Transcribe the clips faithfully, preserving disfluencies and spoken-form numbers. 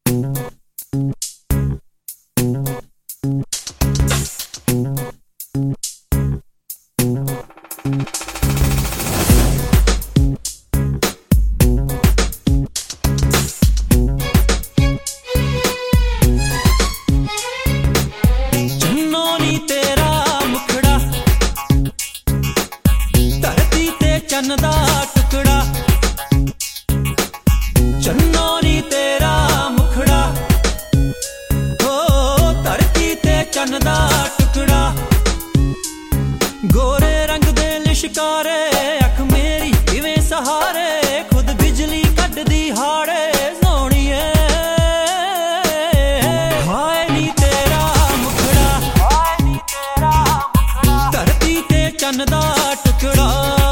चन्न दा टुकड़ा चन्नो नी तेरा मुखड़ा हो धरती ते चन्न दा टुकड़ा गोरे रंग दे लिशकारे अख मेरी किवें सहारे खुद बिजली कड्डदी हाड़े सोहणीए हाय नी तेरा मुखड़ा हाय नी तेरा मुखड़ा धरती ते चन्न दा टुकड़ा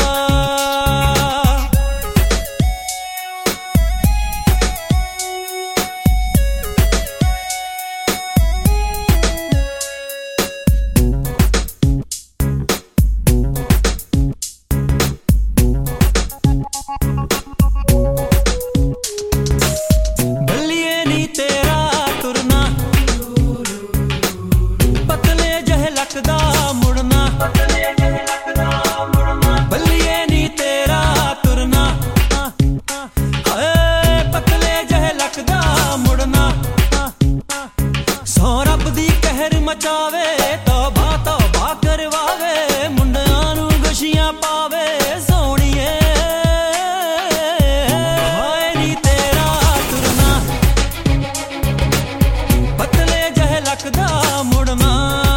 मुड़ना बल्लिए नी तेरा तुरना पतले जहे लकदा मुड़ना सौ रब दी कहर मचावे तौबा तौबा करवावे मुंडियां नू गुशियां पावे सोहणीए हाय नी तेरा तुरना पतले जहे लकदा मुड़ना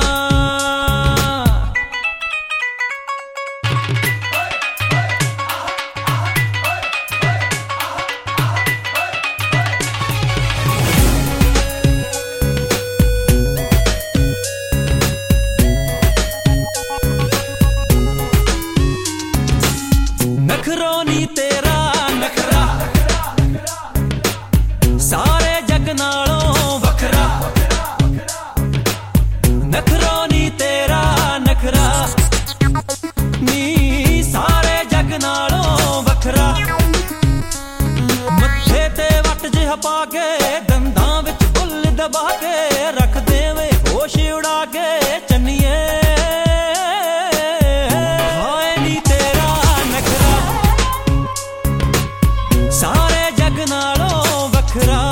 नखरो नी तेरा नखरा सारे जग नालों वखरा नखरो नी तेरा नखरा नी सारे जग नालों वखरा मत्थे ते वट जिहा पा के दंदां विच बुल दबा के रख देवे होश उड़ा के चन्निए सारे जग नालों वखरा।